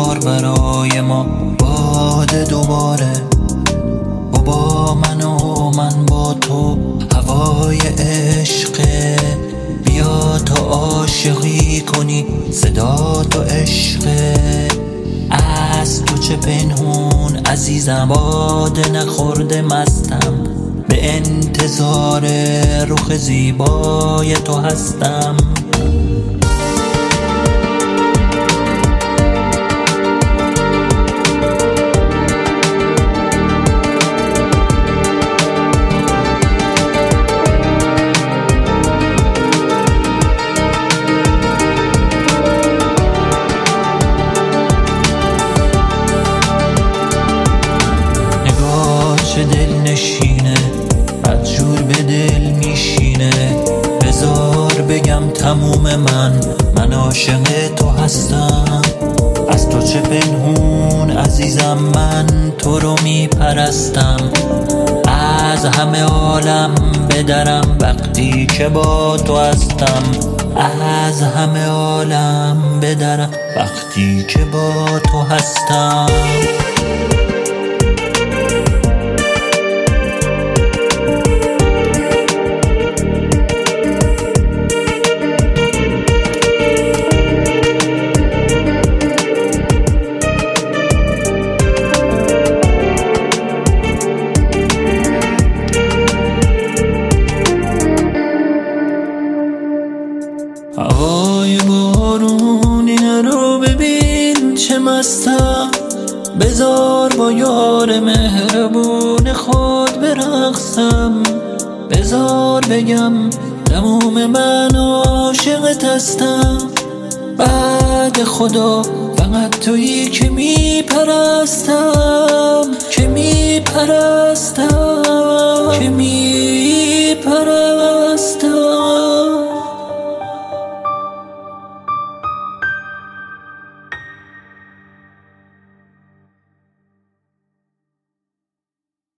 بیار برای ما باد دوباره، و با من و من با تو هوای عشقه. بیا تا عاشقی کنی، صدا تو عشقه. از تو چه پنهون عزیزم، باده نخورده مستم، به انتظار رخ زیبای تو هستم. دل نشینه، بدجور به دل میشینه. بذار بگم تموم من عاشق تو هستم. از تو چه پنهون عزیزم، من تو رو میپرستم. از همه عالم بدرم وقتی که با تو هستم. از همه عالم بدرم وقتی که با تو هستم. هوای بارونی رو ببین چه مستم. بذار با یار مهربون خود برقصم. بذار بگم تموم من عاشقت هستم. بعد خدا فقط تویی که میپرستم، که میپرستم، که میپرستم.